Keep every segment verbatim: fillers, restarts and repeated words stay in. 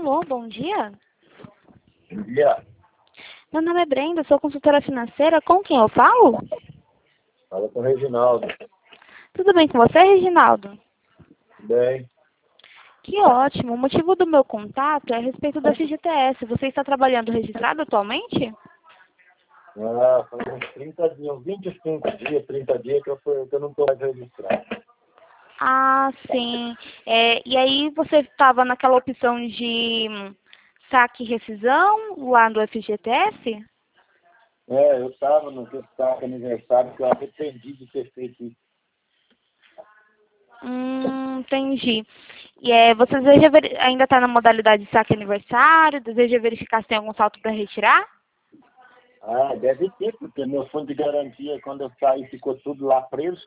Alô, bom dia. Bom dia. Meu nome é Brenda, sou consultora financeira. Com quem eu falo? Fala com o Reginaldo. Tudo bem com você, Reginaldo? Bem. Que ótimo. O motivo do meu contato é a respeito da F G T S. Você está trabalhando registrado atualmente? Ah, faz uns trinta dias, uns vinte e cinco dias, trinta dias que eu, fui, que eu não estou mais registrado. Ah, sim. É, e aí você estava naquela opção de hum, saque e rescisão lá do F G T S? É, eu estava no que saco aniversário que eu arrependi de ter feito isso. Hum, entendi. E é, você deseja ver, ainda está na modalidade de saque aniversário? Deseja verificar se tem algum saldo para retirar? Ah, deve ter, porque meu fundo de garantia, quando eu saí, ficou tudo lá preso.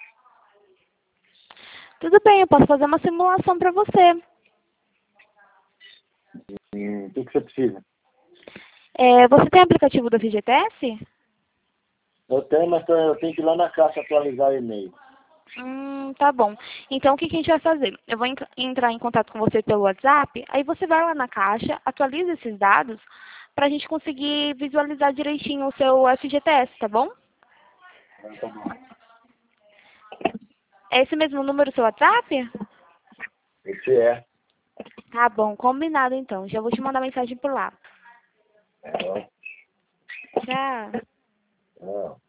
Tudo bem, eu posso fazer uma simulação para você. Hum, o que, que você precisa? É, você tem aplicativo do F G T S? Eu tenho, mas eu tenho que ir lá na caixa atualizar o e-mail. Hum, tá bom. Então, o que, que a gente vai fazer? Eu vou en- entrar em contato com você pelo WhatsApp, aí você vai lá na caixa, atualiza esses dados, para a gente conseguir visualizar direitinho o seu F G T S, tá bom? Ah, tá bom. É esse mesmo número o seu WhatsApp? Esse é. Tá bom, combinado então. Já vou te mandar mensagem por lá. É, ó. Tchau. Ó.